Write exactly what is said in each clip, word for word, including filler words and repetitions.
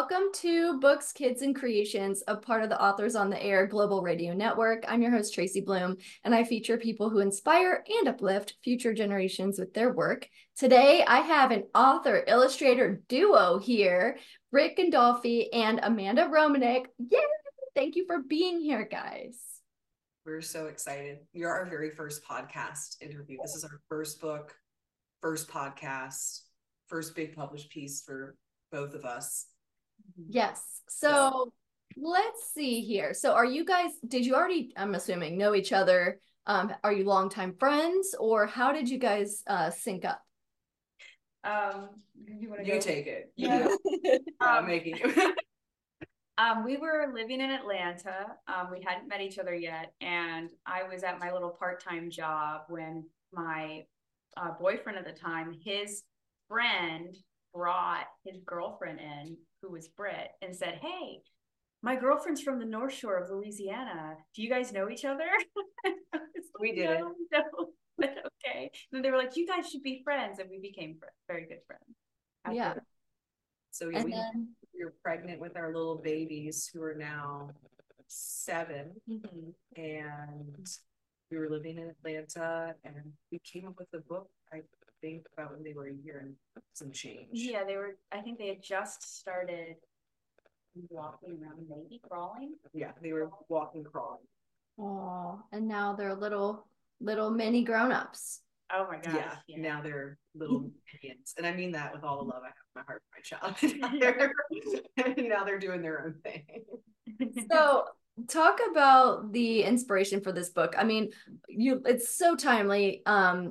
welcome to Books, Kids, and Creations, a part of the Authors on the Air Global Radio Network. I'm your host, Tracy Bloom, and I feature people who inspire and uplift future generations with their work. Today, I have an author-illustrator duo here, Britt Gandolfi and Amanda Romanek. Yay! Thank you for being here, guys. We're so excited. You're our very first podcast interview. This is our first book, first podcast, first big published piece for both of us. Yes. So let's see here. So are you guys, did you already, I'm assuming, know each other? Um, are you longtime friends, or how did you guys uh, sync up? Um, you want to You go? take it. Yeah. yeah, I'm Um, making you. Um, we were living in Atlanta. Um, we hadn't met each other yet, and I was at my little part-time job when my uh, boyfriend at the time, his friend brought his girlfriend in, who was Brit, and said, "Hey, my girlfriend's from the North Shore of Louisiana. Do you guys know each other?" We did it. No, but okay. And they were like, "You guys should be friends," and we became fr- very good friends. after Yeah. that. So yeah, And we, then, we were pregnant with our little babies who are now seven, Mhm. and we were living in Atlanta, and we came up with the book, I think, about when they were a year and some change. Yeah, they were, I think they had just started walking around, maybe crawling. Yeah, they were walking, crawling. oh, and now they're little, little mini grown-ups. Oh my gosh. Yeah, Yeah. now they're little minions, and I mean that with all the love I have in my heart for my child. now, they're, now they're doing their own thing. So talk about the inspiration for this book. I mean, you it's so timely. Um,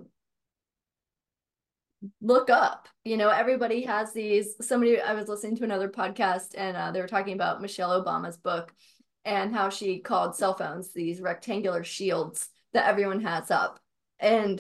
look up, you know, everybody has these. Somebody, I was listening to another podcast, and uh, they were talking about Michelle Obama's book and how she called cell phones these rectangular shields that everyone has up. And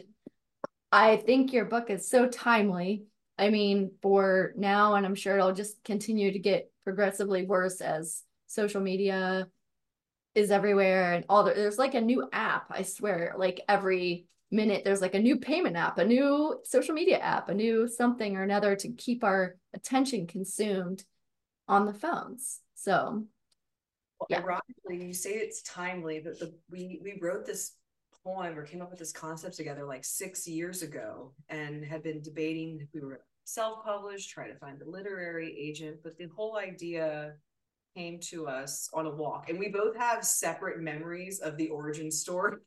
I think your book is so timely. I mean, for now, and I'm sure it'll just continue to get progressively worse as social media is everywhere, and all the, there's like a new app, I swear, like every minute there's like a new payment app, a new social media app, a new something or another to keep our attention consumed on the phones. So Well, yeah. ironically, you say it's timely, but the we we wrote this poem or came up with this concept together like six years ago, and had been debating if we were self-published, try to find a literary agent, but the whole idea came to us on a walk, and we both have separate memories of the origin story.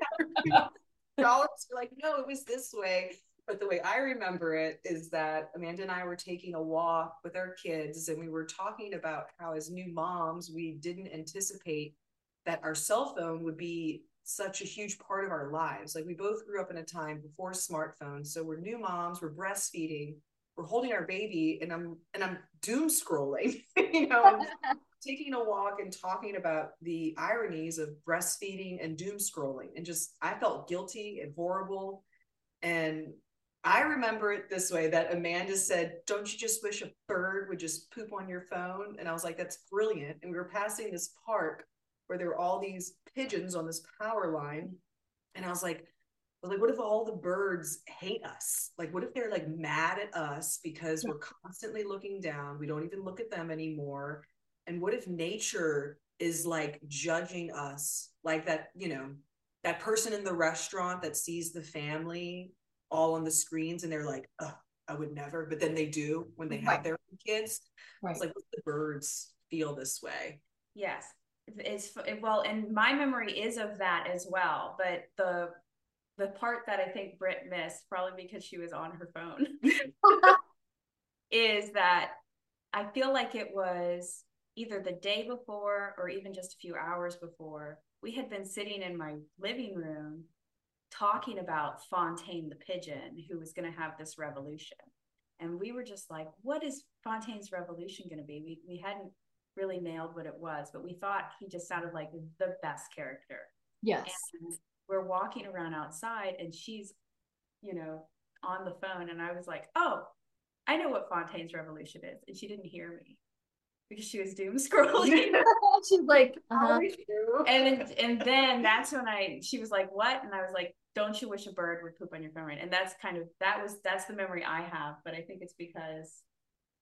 Scholars are like, no, it was this way. But the way I remember it is that Amanda and I were taking a walk with our kids, and we were talking about how, as new moms, we didn't anticipate that our cell phone would be such a huge part of our lives. Like, we both grew up in a time before smartphones, so we're new moms, we're breastfeeding, we're holding our baby, and I'm and I'm doom scrolling, you know, and taking a walk and talking about the ironies of breastfeeding and doom scrolling, and just I felt guilty and horrible. And I remember it this way, that Amanda said, "Don't you just wish a bird would just poop on your phone?" And I was like, "That's brilliant." And we were passing this park where there were all these pigeons on this power line, and I was like, I was like, what if all the birds hate us? Like, what if they're like mad at us because we're constantly looking down? We don't even look at them anymore. And what if nature is like judging us, like that, you know, that person in the restaurant that sees the family all on the screens, and they're like, oh, I would never, but then they do when they have Right. their kids. Right. It's like, what if the birds feel this way? Yes. It's well, and my memory is of that as well. But the the part that I think Britt missed, probably because she was on her phone, is that I feel like it was either the day before or even just a few hours before, we had been sitting in my living room talking about Fontaine the pigeon, who was going to have this revolution. And we were just like, what is Fontaine's revolution going to be? We, we hadn't really nailed what it was, but we thought he just sounded like the best character. Yes. And we're walking around outside, and she's, you know, on the phone. And I was like, oh, I know what Fontaine's revolution is. And she didn't hear me because she was doom scrolling. She's like, uh-huh. and and then that's when I she was like, what? And I was like, don't you wish a bird would poop on your phone? Right? And that's kind of that was that's the memory I have, but I think it's because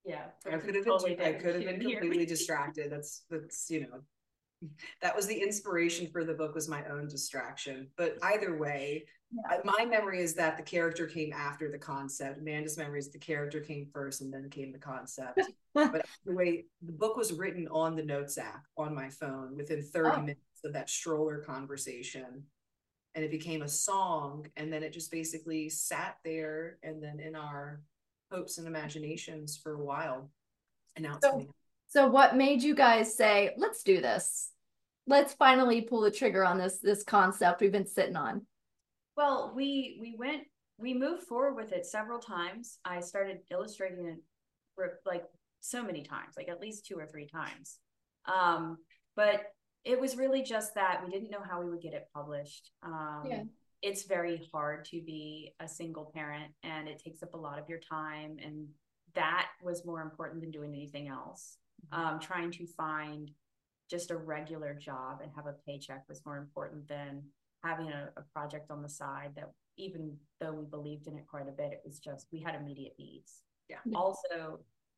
Yeah. I could have Totally been, I different. could have She been didn't hear completely me. distracted. That's, that's, you know, that was the inspiration for the book, was my own distraction. But either way, Yeah. I- my memory is that the character came after the concept. Amanda's memory is the character came first and then came the concept. But the way the book was written on the Notes app on my phone within thirty Oh. minutes of that stroller conversation. And it became a song. And then it just basically sat there and then in our hopes and imaginations for a while. And now it's So, coming out. so what made you guys say, let's do this? Let's finally pull the trigger on this this concept we've been sitting on. Well, we we went we moved forward with it several times. I started illustrating it for like so many times, like at least two or three times. Um, but it was really just that we didn't know how we would get it published. Um, Yeah. It's very hard to be a single parent, and it takes up a lot of your time, and that was more important than doing anything else. Um, trying to find just a regular job and have a paycheck was more important than having a, a project on the side that, even though we believed in it quite a bit, it was just, we had immediate needs. Yeah. Yeah. Also,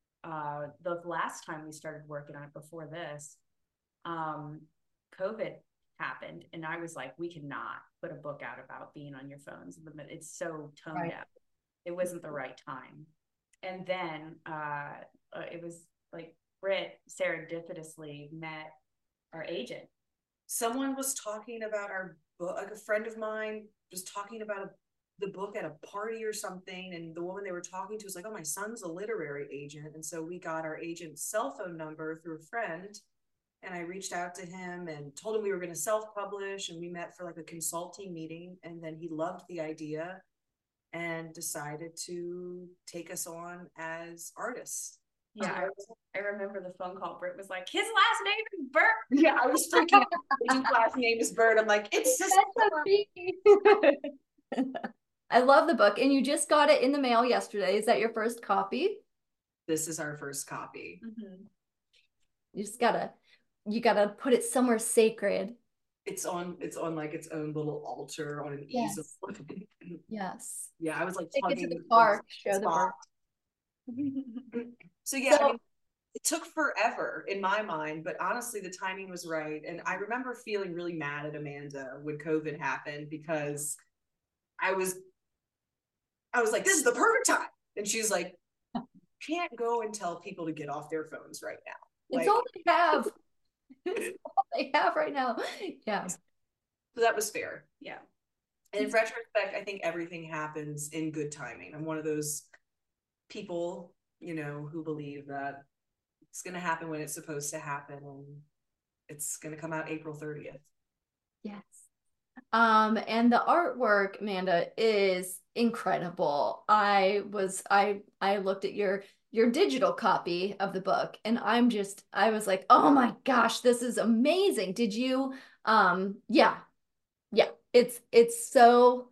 uh, the last time we started working on it before this, um, COVID happened, and I was like, we cannot put a book out about being on your phones. It's so toned Right. out. It wasn't the right time. And then uh, uh, it was like Britt serendipitously met our agent. Someone was talking about our book, like a friend of mine was talking about a, the book at a party or something, and the woman they were talking to was like, oh, my son's a literary agent. And so we got our agent's cell phone number through a friend, and I reached out to him and told him we were going to self-publish, and we met for like a consulting meeting, and then he loved the idea and decided to take us on as artists. Yeah, I, I remember the phone call. Britt was like, his last name is Bert. Yeah, I was freaking out. His last name is Bird. I'm like, it's just I love the book, and you just got it in the mail yesterday. Is that your first copy? This is our first copy. Mm-hmm. You just gotta, you gotta put it somewhere sacred. It's on, it's on like its own little altar on an Yes. easel. Yes. Yeah, I was like, Take it to tugging the the park, show the spot. bird. So yeah, So- I mean, it took forever in my mind, but honestly, the timing was right. And I remember feeling really mad at Amanda when COVID happened, because I was, I was like, this is the perfect time. And she's like, can't go and tell people to get off their phones right now. It's Like, all they have. It's all they have right now. Yeah. so that was fair. Yeah. And in retrospect, I think everything happens in good timing. I'm one of those people, you know, who believe that it's going to happen when it's supposed to happen, and it's going to come out April thirtieth. Yes. Um, and the artwork, Amanda, is incredible. I was I I looked at your your digital copy of the book, and I'm just I was like, oh my gosh, this is amazing. Did you um yeah. Yeah, it's it's so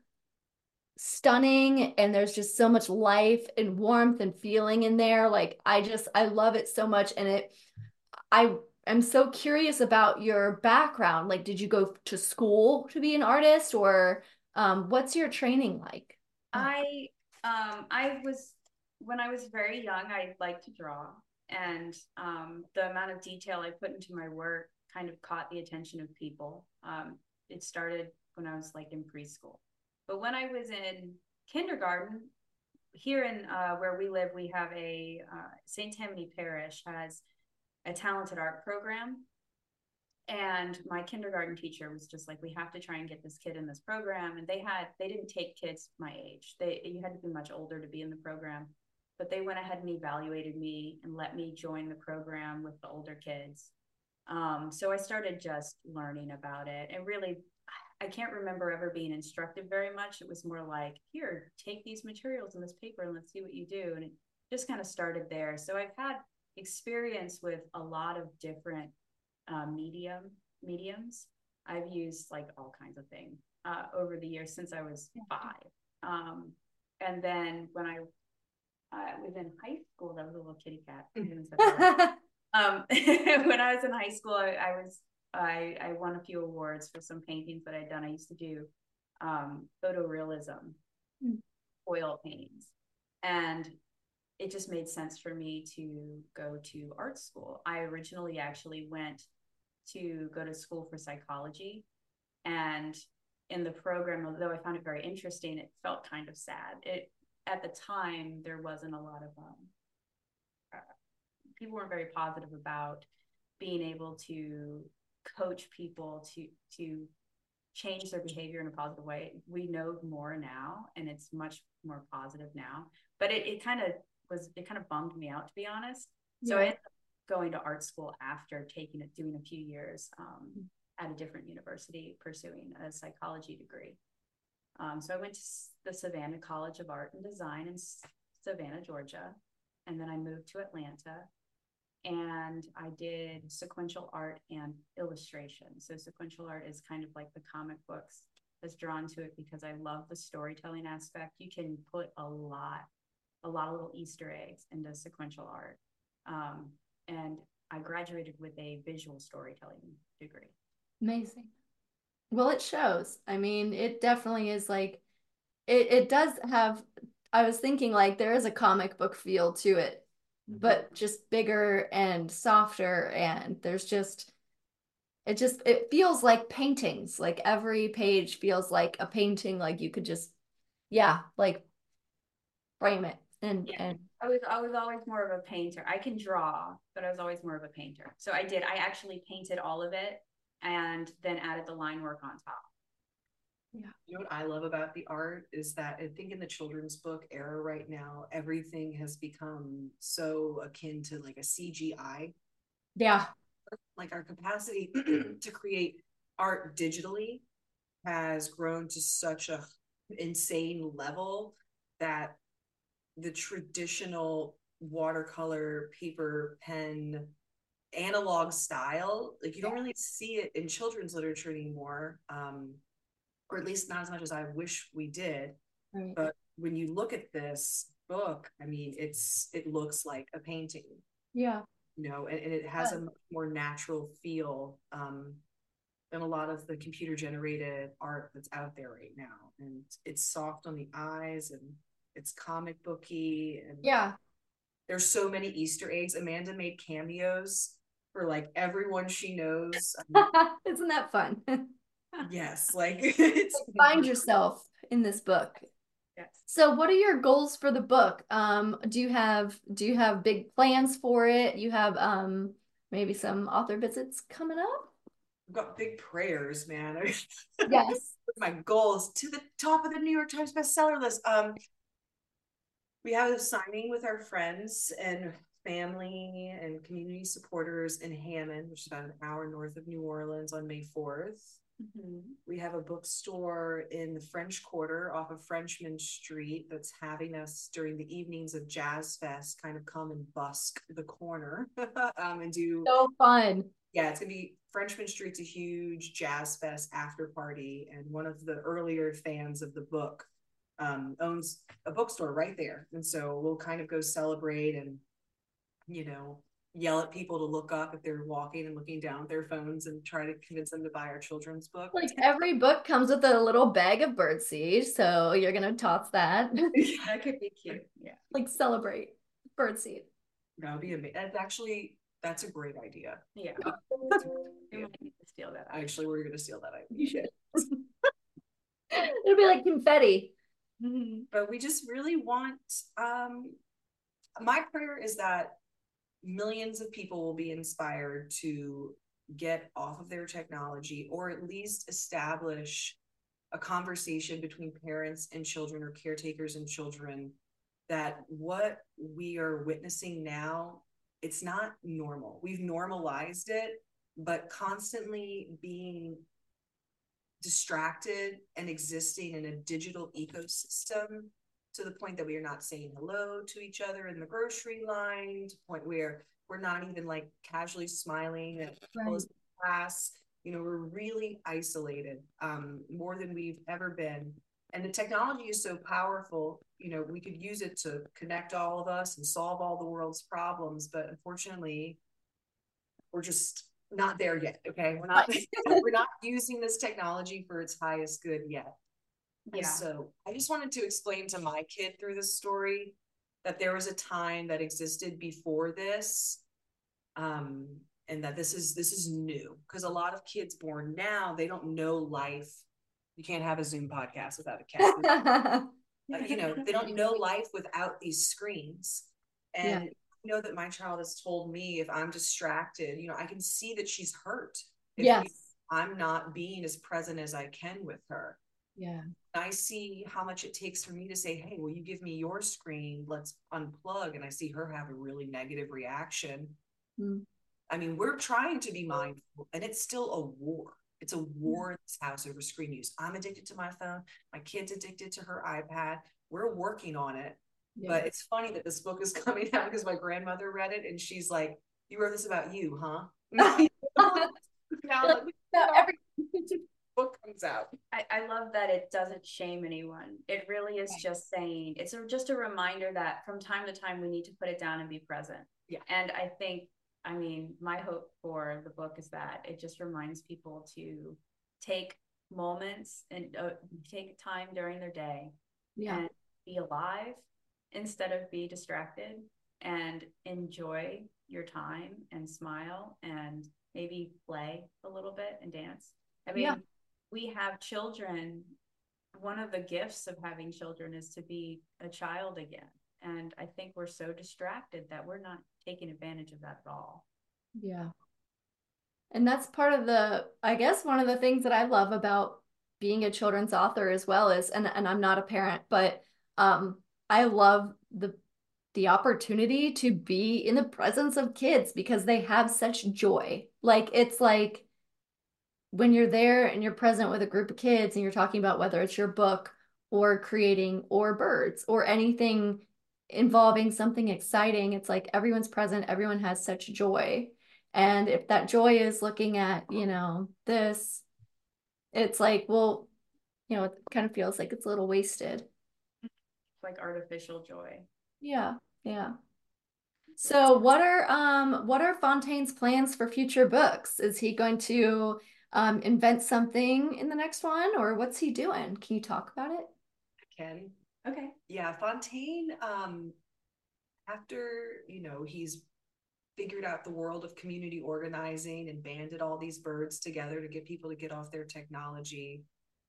stunning, and there's just so much life and warmth and feeling in there. Like I just I love it so much, and it I am so curious about your background. Like, did you go to school to be an artist, or um, what's your training like? I um I was when I was very young, I liked to draw, and um the amount of detail I put into my work kind of caught the attention of people. Um, it started when I was like in preschool, but when I was in kindergarten, here in uh, where we live, we have a uh, Saint Tammany Parish has a talented art program. And my kindergarten teacher was just like, we have to try and get this kid in this program. And they had, they didn't take kids my age. They, you had to be much older to be in the program, but they went ahead and evaluated me and let me join the program with the older kids. Um, so I started just learning about it, and really, I can't remember ever being instructed very much. It was more like, here, take these materials and this paper and let's see what you do. And it just kind of started there. So I've had experience with a lot of different uh, medium mediums. I've used like all kinds of things uh, over the years since I was five. Um, and then when I uh, was in high school, that was a little kitty cat. um, when I was in high school, I, I was I, I won a few awards for some paintings that I'd done. I used to do um, photorealism, mm. oil paintings, and it just made sense for me to go to art school. I originally actually went to go to school for psychology, and in the program, although I found it very interesting, it felt kind of sad. It at the time there wasn't a lot of um, uh, people weren't very positive about being able to coach people to to change their behavior in a positive way. We know more now, and it's much more positive now. But it, it kind of was it kind of bummed me out, to be honest. So Yeah. I ended up going to art school after taking it, doing a few years um, at a different university, pursuing a psychology degree. Um, so I went to the Savannah College of Art and Design in Savannah, Georgia, and then I moved to Atlanta, and I did sequential art and illustration. So sequential art is kind of like the comic books. I was drawn to it because I love the storytelling aspect. You can put a lot, a lot of little Easter eggs into sequential art. Um, and I graduated with a visual storytelling degree. Amazing. Well, it shows. I mean, it definitely is like, it, it does have, I was thinking like there is a comic book feel to it, but just bigger and softer. And there's just, it just, it feels like paintings. Like every page feels like a painting. Like you could just, yeah, like frame it. And, Yeah. and I was I was always more of a painter. I can draw, but I was always more of a painter. So I did. I actually painted all of it and then added the line work on top. yeah. You know what I love about the art is that I think in the children's book era right now, everything has become so akin to like a C G I. Yeah. Like our capacity to create art digitally has grown to such a insane level that the traditional watercolor, paper, pen, analog style, like you don't really see it in children's literature anymore, um, or at least not as much as I wish we did. Right. But when you look at this book, I mean, it's it looks like a painting. Yeah. You know, and, and it has a much more natural feel um, than a lot of the computer generated art that's out there right now. And it's soft on the eyes and it's comic booky, and Yeah. there's so many Easter eggs. Amanda made cameos for like everyone she knows. Um, Isn't that fun? yes, like it's Find yourself in this book. Yes. So what are your goals for the book? Um, do you have do you have big plans for it? You have um maybe some author visits coming up? I've got big prayers, man. Yes. My goals to the top of the New York Times bestseller list. Um, we have a signing with our friends and family and community supporters in Hammond, which is about an hour north of New Orleans, on May fourth. Mm-hmm. We have a bookstore in the French Quarter off of Frenchman Street that's having us during the evenings of Jazz Fest kind of come and busk the corner um, and do. So fun. Yeah, it's gonna be Frenchman Street's a huge Jazz Fest after party, and one of the earlier fans of the book um, owns a bookstore right there, and so we'll kind of go celebrate and, you know, yell at people to look up if they're walking and looking down at their phones and try to convince them to buy our children's book. Like every book comes with a little bag of birdseed, so you're gonna toss that. Yeah, that could be cute. Yeah. Like celebrate birdseed. That would be amazing. That's actually that's a great idea. Yeah. We Yeah. might need to steal that. Actually, we're gonna steal that idea. You should. It'll be like confetti. Mm-hmm. But we just really want um my prayer is that millions of people will be inspired to get off of their technology, or at least establish a conversation between parents and children, or caretakers and children, that what we are witnessing now, it's not normal. We've normalized it, but constantly being distracted and existing in a digital ecosystem to the point that we are not saying hello to each other in the grocery line, to the point where we're not even like casually smiling at Right. class. You know, we're really isolated, um, more than we've ever been. And the technology is so powerful, you know, we could use it to connect all of us and solve all the world's problems. But unfortunately, we're just not there yet. Okay. We're not, we're not using this technology for its highest good yet. And Yeah. so I just wanted to explain to my kid through this story that there was a time that existed before this, um, and that this is this is new, because a lot of kids born now, they don't know life. You can't have a Zoom podcast without a cat. Uh, you know, they don't know life without these screens. And Yeah. you know that my child has told me, if I'm distracted, you know, I can see that she's hurt if Yes. I'm not being as present as I can with her. Yeah. I see how much it takes for me to say, hey, will you give me your screen? Let's unplug. And I see her have a really negative reaction. Mm. I mean, we're trying to be mindful, and it's still a war. It's a war in this house over screen use. I'm addicted to my phone. My kid's addicted to her iPad. We're working on it. Yeah. But it's funny that this book is coming out because my grandmother read it and she's like, you wrote this about you, huh? Now, like, so every book comes out. I, I love that it doesn't shame anyone. It really is just saying, it's a, just a reminder that from time to time we need to put it down and be present. Yeah. And I think, I mean, my hope for the book is that it just reminds people to take moments and uh, take time during their day yeah. and be alive instead of be distracted, and enjoy your time and smile and maybe play a little bit and dance. I mean, yeah. we have children. One of the gifts of having children is to be a child again. And I think we're so distracted that we're not taking advantage of that at all. Yeah. And that's part of the, I guess, one of the things that I love about being a children's author as well is, and, and I'm not a parent, but um, I love the the opportunity to be in the presence of kids because they have such joy. Like, it's like when you're there and you're present with a group of kids and you're talking about whether it's your book or creating or birds or anything involving something exciting, it's like everyone's present, everyone has such joy. And if that joy is looking at, you know, this, it's like, well, you know, it kind of feels like it's a little wasted. Like artificial joy. Yeah, yeah. So what are um what are Fontaine's plans for future books? Is he going to um invent something in the next one, or what's he doing? Can you talk about it? I can. Okay. Yeah, Fontaine, um, after, you know, he's figured out the world of community organizing and banded all these birds together to get people to get off their technology,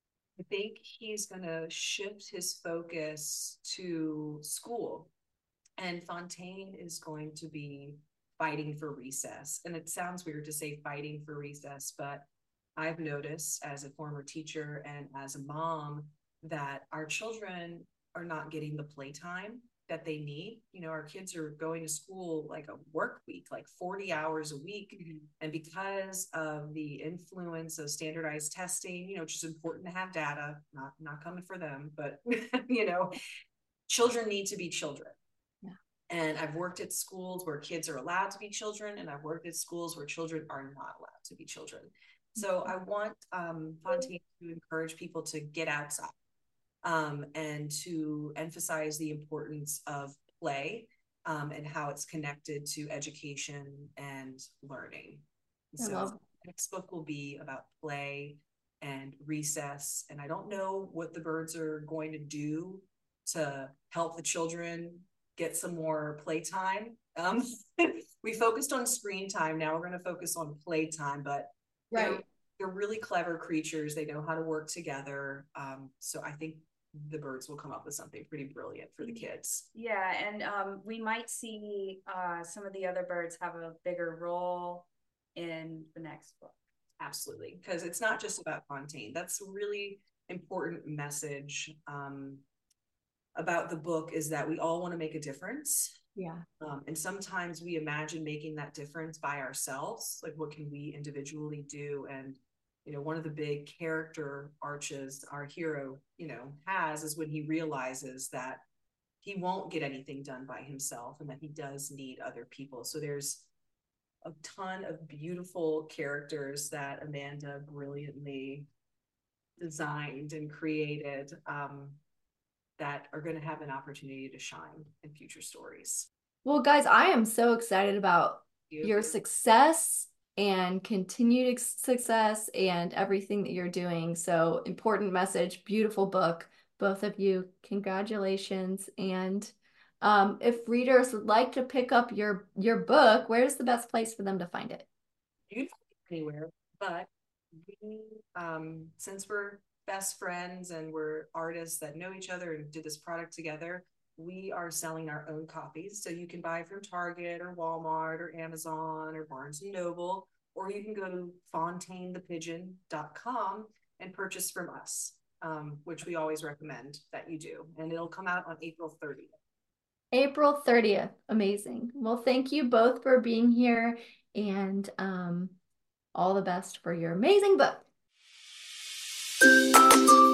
I think he's going to shift his focus to school. And Fontaine is going to be fighting for recess. And it sounds weird to say fighting for recess, but I've noticed as a former teacher and as a mom that our children are not getting the playtime that they need. You know, our kids are going to school like a work week, like forty hours a week. Mm-hmm. And because of the influence of standardized testing, you know, which is important to have data, not, not coming for them, but, you know, children need to be children. Yeah. And I've worked at schools where kids are allowed to be children, and I've worked at schools where children are not allowed to be children. So I want um, Fontaine to encourage people to get outside. Um, and to emphasize the importance of play um, and how it's connected to education and learning. I so love- the next book will be about play and recess. And I don't know what the birds are going to do to help the children get some more playtime. Um, we focused on screen time. Now we're going to focus on playtime, but right. they're, they're really clever creatures. They know how to work together. Um, so I think the birds will come up with something pretty brilliant for the kids. Yeah, and um, we might see uh, some of the other birds have a bigger role in the next book. Absolutely, because it's not just about Fontaine. That's a really important message um, about the book, is that we all want to make a difference. Yeah. Um, and sometimes we imagine making that difference by ourselves. Like, what can we individually do? And you know, one of the big character arches our hero, you know, has is when he realizes that he won't get anything done by himself and that he does need other people. So there's a ton of beautiful characters that Amanda brilliantly designed and created um, that are going to have an opportunity to shine in future stories. Well, guys, I am so excited about you. your success and continued success and everything that you're doing. So important message, beautiful book, both of you. Congratulations. And Um, if readers would like to pick up your your book, where's the best place for them to find it? You can find it anywhere, but we, um, since we're best friends and we're artists that know each other and did this product together, we are selling our own copies. So you can buy from Target or Walmart or Amazon or Barnes and Noble, or you can go to fontaine the pigeon dot com and purchase from us, um, which we always recommend that you do. And it'll come out on April thirtieth. April thirtieth. Amazing. Well, thank you both for being here, and um, all the best for your amazing book.